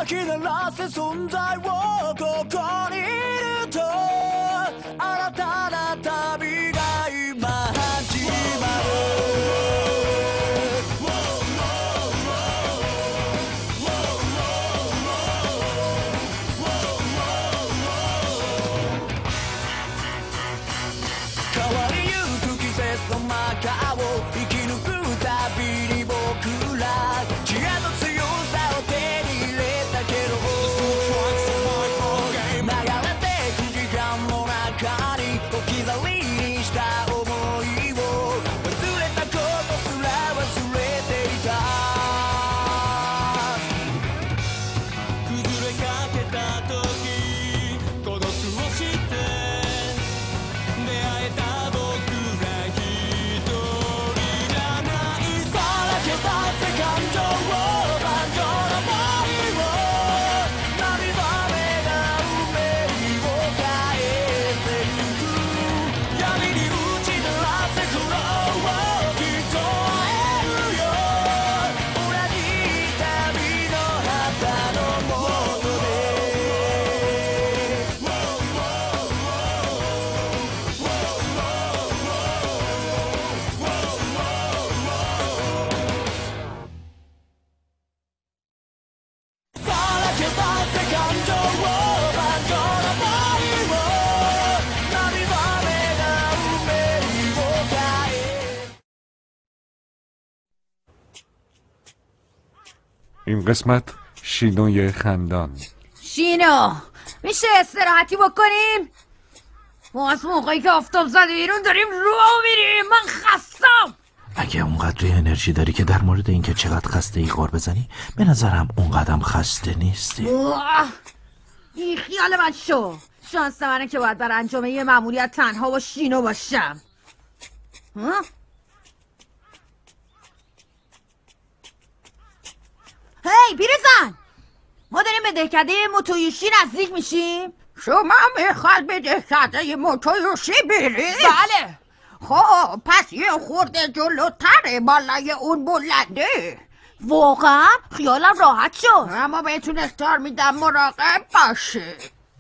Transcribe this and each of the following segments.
き鳴らせ存在をここにいると新たな旅が今始まる変わりゆく季節の中を生き抜くたびに僕ら知恵と強さを手に入れたけど流れてく時間の中に置き去りにした想いを忘れたことすら忘れていた崩れかけた時孤独をして出会えた僕ら一人じゃないさらけ出せ感情を盤上の森を涙目が運命を変えてゆく闇に打ち鳴らせ苦労をきっと会えるよ裏切った身の旗のもとでさらけ出せ感情を盤上の森を涙目が運命を変え این قسمت شینوی خندان. شینو میشه استراحتی بکنیم؟ ما از موقعی که آفتاب زده بیرون داریم راه میریم من خستم اگه اونقدر انرژی داری که در مورد اینکه چقدر خسته ای غار بزنی به نظرم اونقدرم خسته نیستی. این خیال من شو شانس منه که باید بر انجام یه مأموریت تنها با شینو باشم هی پیرزن ما داریم به دهکده موتویوشی نزدیک میشیم شما میخواد به دهکده موتویوشی برید؟ بله خب پس یه خورده جلوتره بالای اون بلنده واقعا خیالم راحت شد اما بهتون اختار میدم مراقب باشه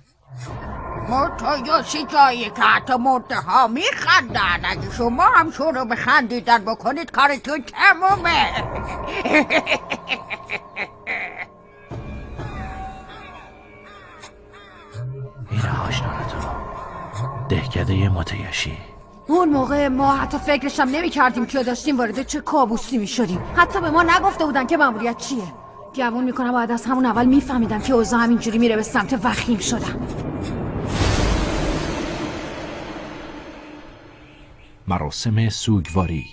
موتویوشی جایی که حتی مرده ها میخندن اگه شما هم شروع به خندیدن بکنید کارتون تمومه این آشنا تو دهکده موتویوشی. اون موقع ما حتی فکرشم نمی کردیم که داشتیم وارد چه کابوسی می شدیم حتی به ما نگفته بودن که مأموریت چیه گمون میکنم باید از همون اول میفهمیدم که اوضاع همینجوری میره به سمت وخیم شدن مراسم سوگواری.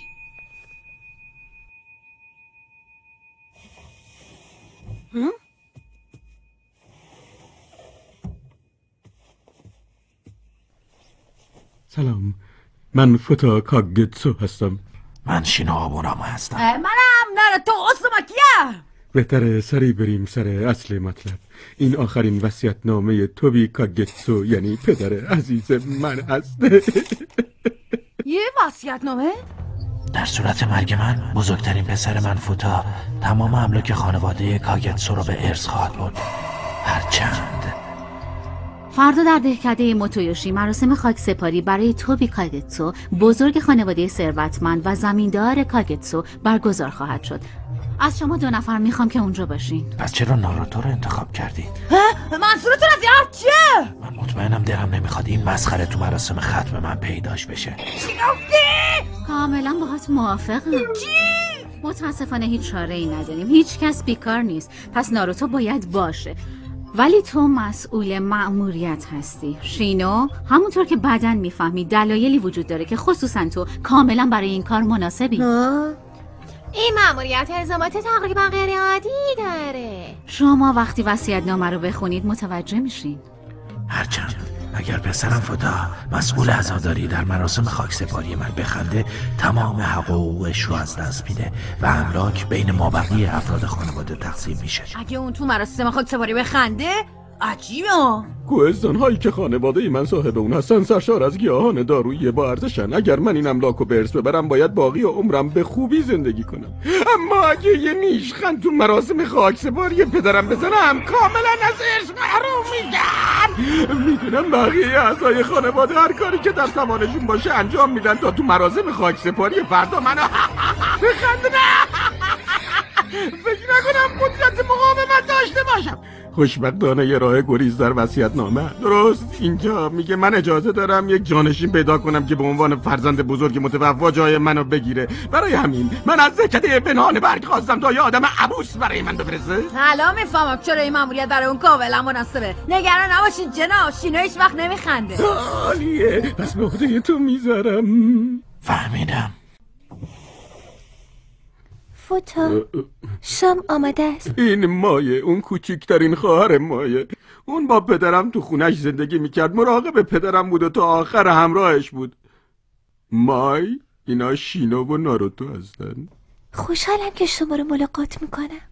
سلام من فوتا کاگتسو هستم. من شینو آبونامو هستم. منم ناروتو اوزوماکی‌ام. بهتره سری بریم سر اصل مطلب. این آخرین وصیت‌نامه توبی کاگتسو یعنی پدر عزیز من هست. یه وصیت‌نامه؟ در صورت مرگ من بزرگترین پسر من فوتا تمام املاک خانواده کاگتسو رو به ارث خواهد برد. هرچند فردا در دهکده موتویوشی مراسم خاکسپاری برای توبی کاگتسو بزرگ خانواده ثروتمند و زمیندار کاگتسو برگزار خواهد شد. از شما 2 نفر میخوام که اونجا باشین. پس چرا ناروتو رو انتخاب کردید؟ منظورتون از این حرف چیه؟ من مطمئنم دلم نمیخواد این مسخره تو مراسم ختم من پیداش بشه. چی گفتی؟ کاملا باهات موافقم. چی؟ متاسفانه هیچ چاره‌ای نداریم. هیچ کس بیکار نیست. پس ناروتو باید باشه. ولی تو مسئول مأموریت هستی. شینو، همونطور که بعداً میفهمی دلایلی وجود داره که خصوصاً تو کاملا برای این کار مناسبی. این مأموریت الزامات تقریبا غیر عادی داره. شما وقتی وصیت‌نامه رو بخونید متوجه میشین. هرچند اگر پسرم فوتا مسئول عزاداری در مراسم خاکسپاری من بخنده تمام حقوقش رو از دست میده و املاک بین مابقی افراد خانواده تقسیم میشه. اگه اون تو مراسم خاکسپاری بخنده عجیبه. کوهستان هایی که خانواده من صاحب اون هستن سرشار از گیاهان دارویی با ارزشن. اگر من این املاک و به ارث ببرم باید باقی عمرم به خوبی زندگی کنم. اما اگه یه نیشخند تو مراسم خاکسپاری پدرم بزنم کاملا از ارث محروم میگن. میدونم بقیه اعضای خانواده هر کاری که در توانشون باشه انجام میدن تا تو مراسم خاکسپاری فردا منو بخندونم. فکر نکنم قدرت مقاومت داشته باشم. خوشبختانه یه راه گریز در وصیت‌نامه. درست اینجا میگه من اجازه دارم یک جانشین پیدا کنم که به عنوان فرزند بزرگ متوفا جای منو بگیره. برای همین من از زکده پنهان برگ خواستم تا یه آدم عبوس برای من بفرسته. حالا میفهمم چرا این ماموریت برای اون کاملا مناسبه. نگران نباشین جناب، شینا هیچ وقت نمیخنده. عالیه، پس به عهده تو میذارم. فهمیدم. فوتا شام آماده است. این مایه، اون کوچیکترین خواهر مایه. اون با پدرم تو خونش زندگی میکرد، مراقب پدرم بود و تا آخر همراهش بود. مای، اینا شینو و ناروتو هستن. خوشحالم که شما رو ملاقات میکنم.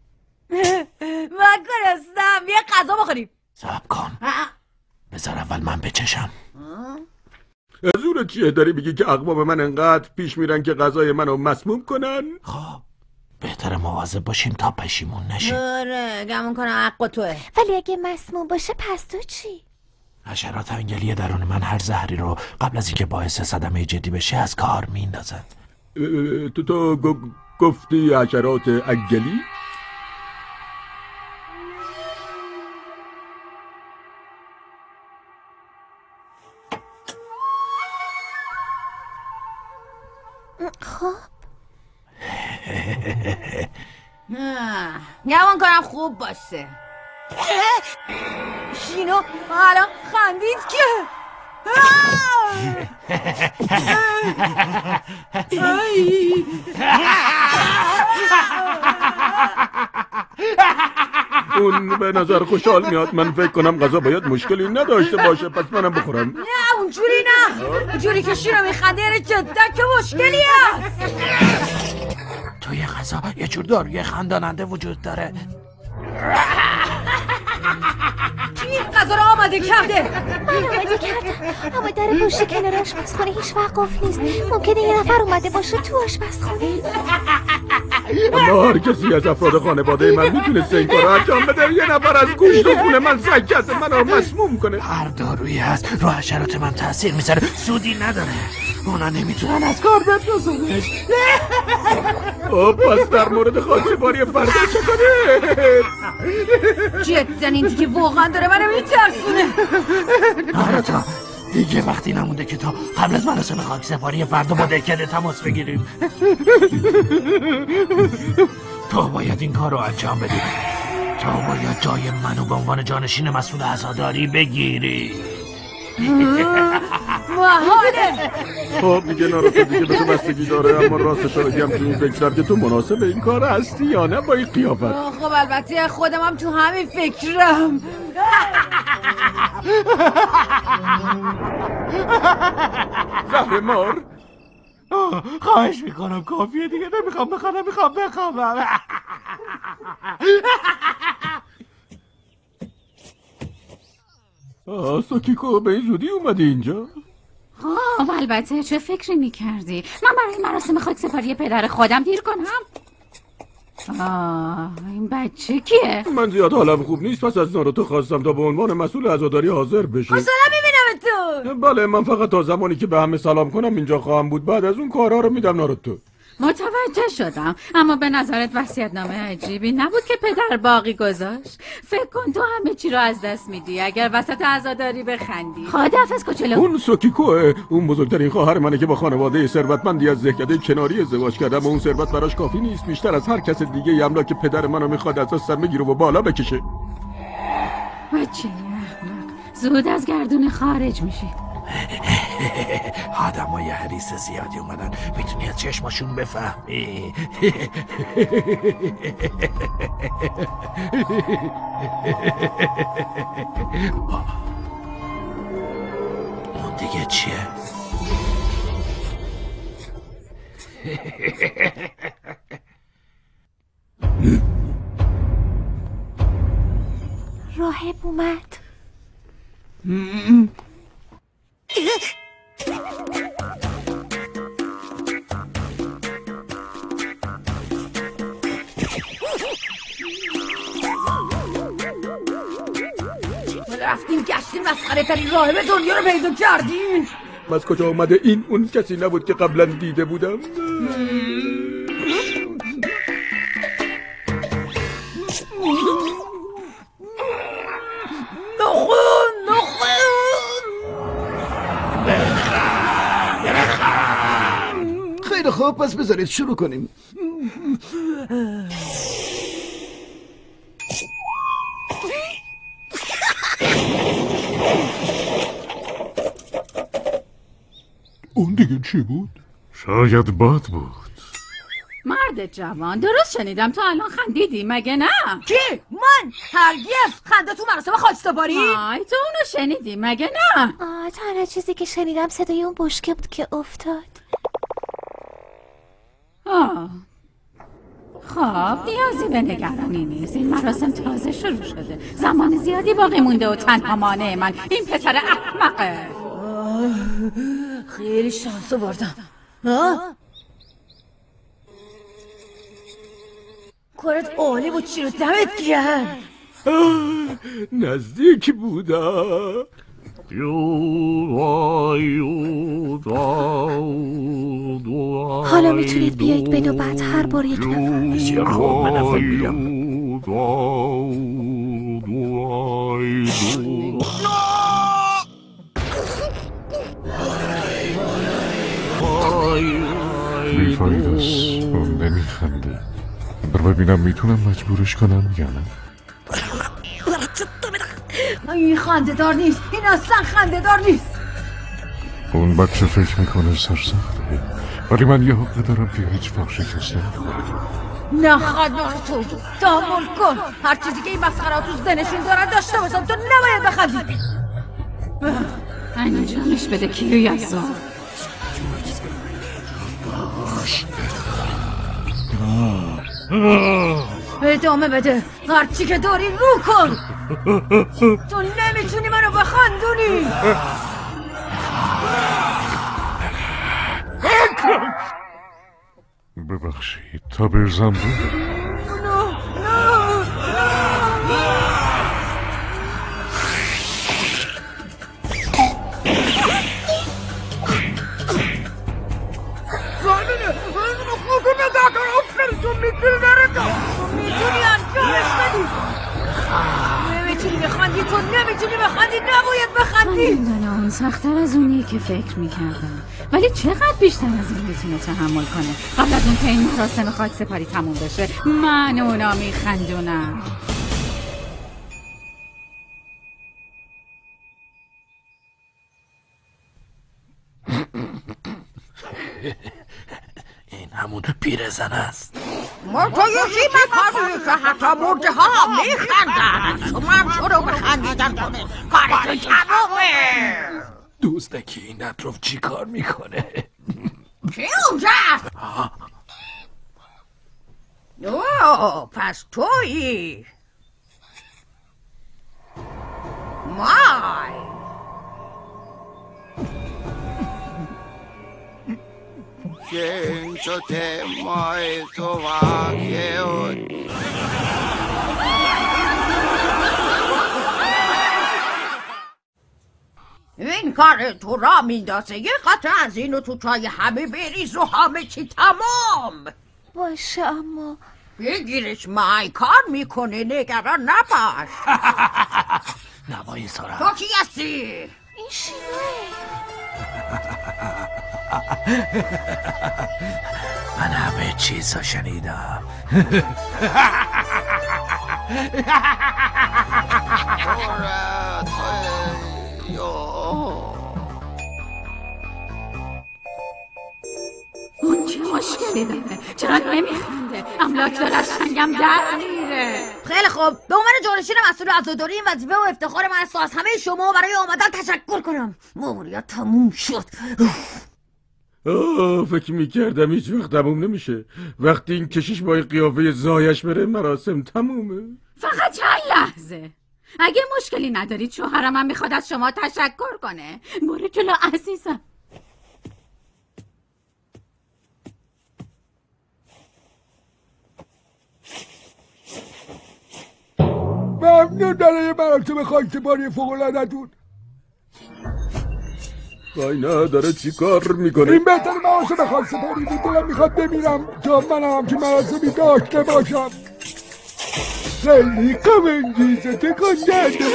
من گرستم، یه غذا بخوریم. صبر کن، بذار اول من بچشم. زورت چیه داری میگی که اقوام من انقدر پیش میرن که غذای منو مسموم کنن؟ خب بهتره مواظب باشیم تا پشیمون نشیم. آره گمون کنم حق توه. ولی اگه مسموم باشه پس تو چی؟ حشرات انگلی درون من هر زهری رو قبل از اینکه باعث صدمه جدی بشه از کار میندازن. تو گفتی حشرات انگلی؟ خب گمون کنم خوب باشه. شینو الان خندید که اون به نظر خوشحال میاد. من فکر کنم غذا باید مشکلی نداشته باشه، پس منم بخورم. نه اونجوری نه، اونجوری که شینو میخنده یعنی جدا که مشکلی هست. توی غذا یه جور داروی خنداننده وجود داره. کی غذا رو آماده کرده؟ من آماده کردم، اما در پشت کنار آشپزخونه هیچ وقت قفل نیست. ممکنه یه نفر اومده باشه تو آشپزخونه. اما هر کسی از افراد خانواده من میتونسته این کارو انجام بده. یه نفر از گوشت و خون من سعی کرده منو مسموم کنه. هر دارویی هست رو حشرات من تاثیر میذاره، سودی نداره. اونا نمیتونن از کار بندازنش. پس در مورد خاکسپاری فردا چه کنه؟ جدا این دیگه واقعا داره منو میترسونه. ناروتو دیگه وقتی نمونده که تا قبل از مراسم خاکسپاری فردا با دهکده تماس بگیریم. تو باید این کار رو انجام بدی. تو باید جای منو به عنوان جانشین مسئول عزاداری بگیری. محاله. خب میگه ناروتو دیگه به تو بستگی داره، اما راستش رو بگم تو این فکرم که تو مناسب این کار هستی یا نه با این قیافت. خب البته خودم هم تو همین فکرم. زهر مار. خواهش میکنم کافیه دیگه، نمیخوام بخوابم. ساکیکو به این زودی اومدی اینجا؟ خب البته چه فکری میکردی؟ من برای مراسم خاکسپاری پدر خودم دیر کنم؟ این بچه کیه؟ من زیاد حالم خوب نیست، پس از ناروتو خواستم تا به عنوان مسئول عزاداری حاضر بشه. خوشحالم میبینم تو. بله، من فقط تا زمانی که به همه سلام کنم اینجا خواهم بود. بعد از اون کارها رو میدم ناروتو. متوجه شدم، اما به نظرت وصیت‌نامه عجیبی نبود که پدر باقی گذاشت؟ فکر کن تو همه چی رو از دست میدی اگر وسط عزاداری بخندی. خداحافظ کوچولو. اون ساکیکوه، اون بزرگترین خواهر منه که با خانواده ثروتمندی از دهکده کناری ازدواج کرده، اما اون ثروت براش کافی نیست. بیشتر از هر کس دیگه املاک پدر منو میخواد از دستم بگیره و بالا بکشه. بچه احمق، زود از گردون خارج میشی. آدم های حریص زیادی اومدن، میتونی از چشماشون بفهمی. اون دیگه چیه؟ راهب اومد. رفتیم گشتیم مسخره ترین راهب دنیا رو پیدا کردیم. از کجا آمده این؟ اون کسی نبود که قبلا دیده بودم. خیلی خوب، پس بذارید شروع کنیم. اون دیگه چی بود؟ شاید باد بود. مرد جوان، درست شنیدم تو الان خندیدی مگه نه؟ کی؟ من؟ هرگز. خنده تو مراسم خاکسپاری؟ آی تو اونو شنیدی مگه نه؟ تنها چیزی که شنیدم صدای اون بشکه بود که افتاد. خب نیازی به نگرانی نیست، این مراسم تازه شروع شده، زمان زیادی باقی مونده و تنها مانع من این پسر احمقه. خیلی شانس آوردم. کارت عالی بود، چی رو دمت گرم. نزدیک بودا. حالا میتونید بیایید به نوبت هر بار یک نفر. بسیار خوب، من اول میرم. بیفاید است، اون نمیخنده. ببینم میتونم مجبورش کنم یا نه. این خنده دار نیست، این اصلا خنده دار نیست. اون بچه فکر میکنه سرسخته، ولی من یه حقه دارم که هیچ وقت شکست نمیخوره. نه تو تحمل کن. هر چیزی که این مسخره تو ذهنشون دارن داشته باشم، تو نباید بخندی. انجامش بده کیویازو. ادامه بده، هرچی که داری رو کن. تو نمیتونی منو بخندونی. ببخشید تا برزم بود. تو میتونی نرکم، تو میتونی انجامش بدی. نمیتونی بخندی، تو نمیتونی بخندی، نباید بخندی. میدونم اون سخت‌تر از اونیه که فکر میکردم، ولی چقدر بیشتر از این میتونه تحمل کنه. قبل از اون که این مراسم خاکسپاری تموم بشه من اونا میخندونم. این همون پیرزن است. موتویوشی میکنی که حتی مرده ها میخندن. شما هم شروع بخندیدن کنه، کارتون تمومه. دوستکی این اطراف چی کار میکنه؟ کی اونجاست؟ اوه، پس تویی. مای Siento temor tu vaqueo. این کار تو را میندازه. یه قطعه از اینو تو چای همه بریز و همه چی تمام. باشه اما بگیرش، مای کار میکنه، نگران نباش. نمایی سارا. تو کی هستی؟ این شیروه. من همه چیز رو شنیدم. اون چه مشکلی داره؟ چرا نمیخنده؟ املاک داره از شنگم در میره. خیلی خوب، به عنوان جانشین مسئول عزاداری این وظیفه و افتخار من است از همه شما برای آمدن تشکر کنم. ماموریت تموم شد. فکر میکردم هیچ وقت تموم نمیشه. وقتی این کشیش با این قیافه زایش بره مراسم تمومه. فقط چند لحظه. اگه مشکلی ندارید شوهرم هم میخواد از شما تشکر کنه. برو جلو عزیزم. ممنون برای مراسم خاکسپاری فوق‌العاده‌تون. وای نداره چی کار میکنه؟ این بهتر مراسم خاکسپاری بود. دلم میخواد بمیرم تا منم همچین مراسمی داشته باشم. خیلی کمنگیزه تکان دهنده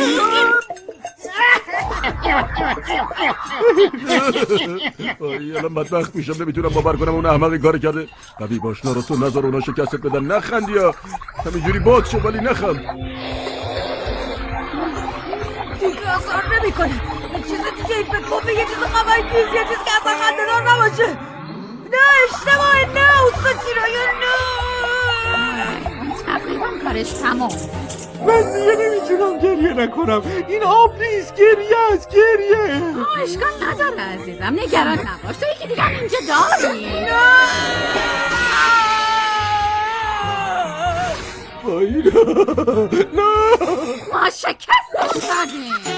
وای الان بدبخت میشم نمیتونم باور کنم اون احمقی کار کرده. قوی باش ناروتو، نذار اونا شکست بدن. نخندی ها، همینجوری باز شو ولی نخند. دیگه اثر نمیکنه. چیز دیگه این بکن به یه چیز غم‌انگیز، یه چیز که اصلا خنده‌دار نباشه. نه اشتباه، نه اوستا چیرایه، نه. تقریبا کارش تمام. من دیگه نمیتونم گریه نکنم. این آب نیست، گریه است، گریه. اشکال نداره عزیزم، نگران نباش. تو یکی دیگه اینجا داری. وای نه ما شکستش دادیم.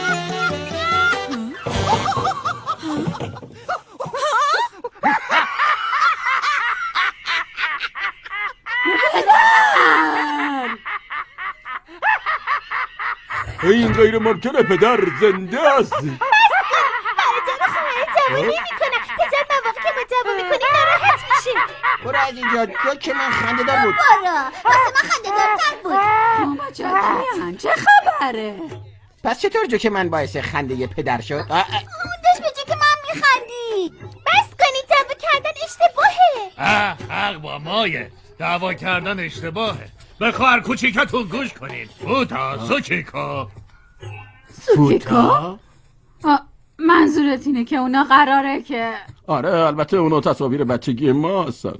این غیر ممکنه، پدر زنده است. برای جان خواهر جواب نمی‌کنم. پدر مواقع که ما جواب می‌کنیم ناراحت میشیم. برو از اینجا، تو که من خنده‌دار بود. برو واسه من خنده‌دارتر بود. ماما جان چه خبره؟ پس چطور جو که من باعث خنده پدر شد؟ اون داشت به جو که من میخندی. بس کنید، دعوا کردن اشتباهه. حق با مایه، دعوا کردن اشتباهه. به خواهر کوچیکتون گوش کنید. فوتا سوچیکا. سوچیکا؟ منظورت اینه که اونا قراره که آره البته اونا تصاویر بچگی ما هستن.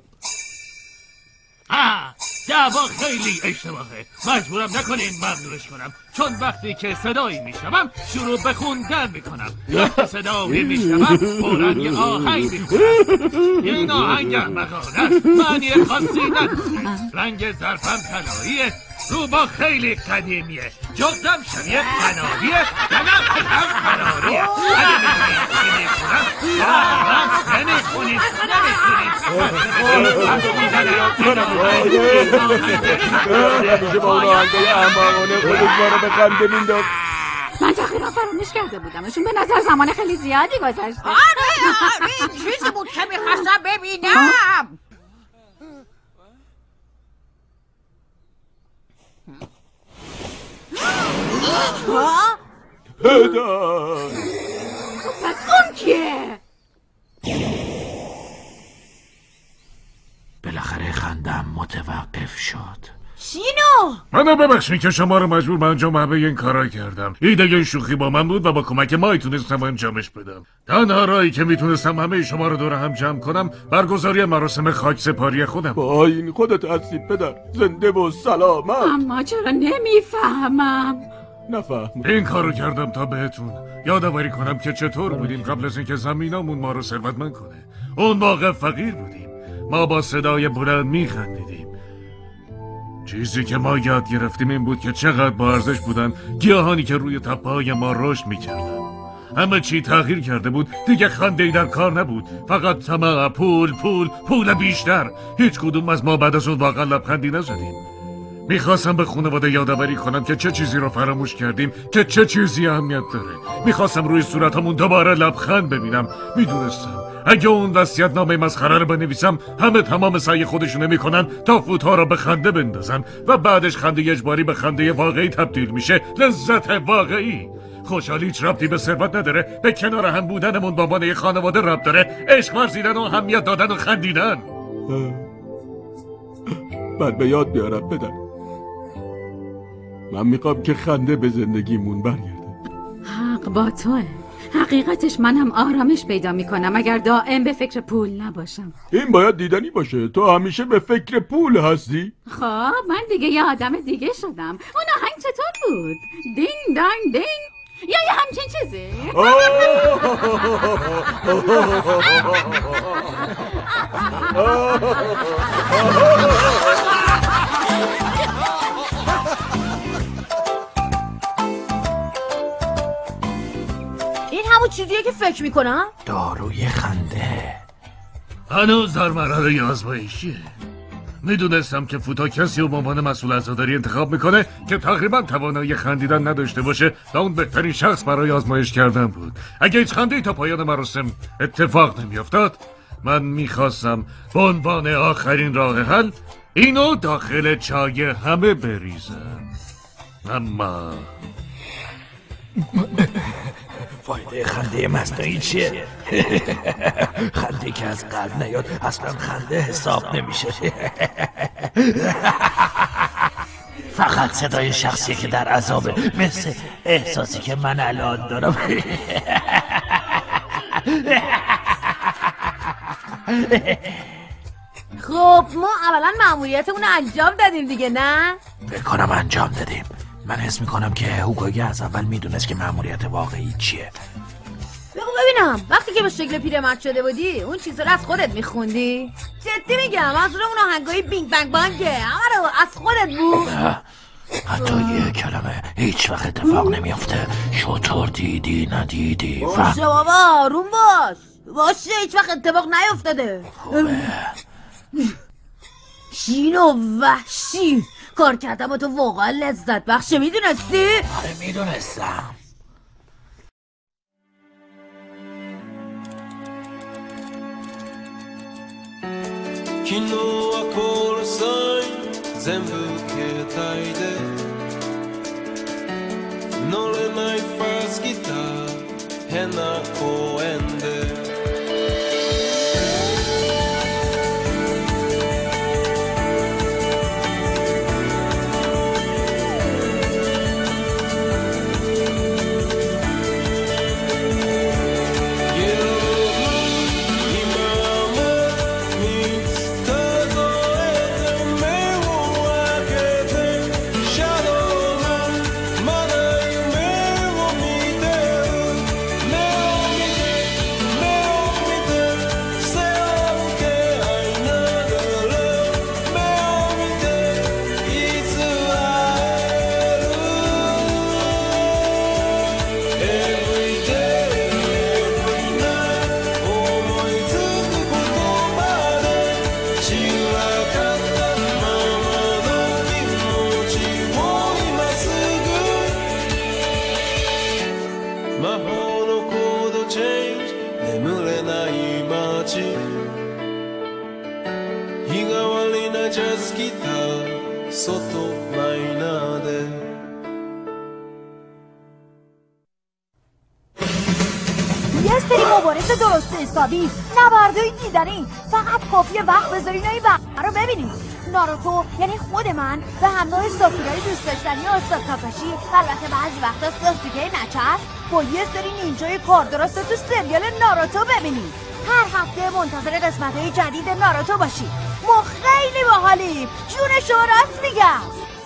دعوا خیلی اشتباهه. مجبورم نکنین ممنونش کنم، چون وقتی که صدایی میشنوم شروع به خوندن میکنم. وقتی صدایی میشنوم فوراً یه آهنگ میخونم. این آهنگ احمقانه است، معنی خاصی نداره. رنگ ظرفم طلاییه، روبا خیلی قدیمیه، جغدم شبیه قناریه، دلم هم قراریه. اگه میخونید که میخونم نمیخونید همیشه با اون آهنگای احمقانه خودش ما رو به خنده مینداخت. من تقریبا فراموش کرده بودمشون. به نظر زمان خیلی زیادی گذشته. آره این چیزی بود که میخواستم ببینم. پدر پس اون کیه؟ بالاخره خندم متوقف شد. شینو منو ببخشید که شما رو مجبور به انجام همه این کارا کردم. ایده این شوخی با من بود و با کمک ما تونستم انجامش بدم. تنها راهی که میتونستم همه شما رو دور هم جمع کنم برگزاری مراسم خاکسپاری خودم. با این خودت هستی پدر، زنده و سلامت. اما چرا نمیفهمم؟ نفهم. این کارو کردم تا بهتون یادآوری کنم که چطور بودیم قبل از اینکه زمینامون ما رو ثروتمند کنه. اون موقع فقیر بودیم، ما با صدای بلند میخندیدیم. چیزی که ما یاد گرفتیم این بود که چقدر با ارزش بودن گیاهانی که روی تپه‌های ما رشد میکردن. همه چی تغییر کرده بود، دیگه خنده‌ای در کار نبود، فقط طمع، پول بیشتر. هیچ کدوم از ما بعد از اون واقعا لبخندی نزدیم. میخواستم به خانواده یادآوری کنم که چه چیزی رو فراموش کردیم، که چه چیزی اهمیت داره. میخواستم روی صورتمون دوباره لبخند ببینم. میدونستم اگه اون وصیت‌نامه مسخره رو بنویسم همه تمام سعی خودشونو میکنن تا فوت‌ها رو به خنده بندازن و بعدش خنده اجباری به خنده واقعی تبدیل میشه. لذت واقعی. خوشحالی هیچ ربطی به ثروت نداره، به کنار هم بودنمون با عنوان خانواده ربط داره. عشق ورزیدن و اهمیت دادن و خندیدن. بعد به یاد بیارم پدر، من میخوام که خنده به زندگیمون برگرده. حق با توه. حقیقتش من هم آرامش پیدا میکنم اگر دائم به فکر پول نباشم. این باید دیدنی باشه. تو همیشه به فکر پول هستی؟ خب من دیگه یه آدم دیگه شدم. اون آهنگ چطور بود؟ دین دان دین یا یه همچین چیزی؟ همون چیزیه که فکر میکنم. داروی خنده هنوز در مرحله آزمایشیه. میدونستم که فوتا کسی رو به عنوان مسئول عزاداری انتخاب میکنه که تقریبا توانایی خندیدن نداشته باشه و اون بهترین شخص برای آزمایش کردن بود. اگه هیچ خنده‌ای تا پایان مراسم اتفاق نمیافتاد، من میخواستم به عنوان آخرین راه حل اینو داخل چای همه بریزم. اما فایده خنده مصنوعی چیه؟ خنده که از قلب نیاد اصلا خنده حساب نمیشه. فقط صدای شخصی که در عذابه، مثل احساسی که من الان دارم. خب ما اولا مأموریتمون انجام دادیم دیگه، نه؟ بکنم انجام دادیم. من حس میکنم که هوگوگه از اول میدونست که مأموریت واقعی چیه. بگو ببینم، وقتی که به شکل پیرمرد شده بودی اون چیزا رو از خودت میخوندی؟ جدی میگم، از اون آهنگای بینگ بنگ بانگه همه رو از خودت بود؟ حتی یه کلمه هیچ وقت اتفاق نمیافته. شطور دیدی ندیدی باشه بابا آروم باشه هیچ وقت اتفاق نیافتاده. شین و وحشی کار کردم و تو واقعا لذت بخشه، میدونستی؟ آره میدونستم. یه سری مبارز درست حسابی، نبردهای دیدنی، فقط کافیه وقت بذارین و این وقت رو ببینید. ناروتو یعنی خود من به همراه ساکورای دوست داشتنی استاد کاکاشی، البته بعضی وقتا ساسوکه نچر، با یه سری نینجای کار درست تو سریال ناروتو ببینید. هر هفته منتظر قسمت‌های جدید ناروتو باشید. ما خیلی باحالیم، جون شما راست میگم.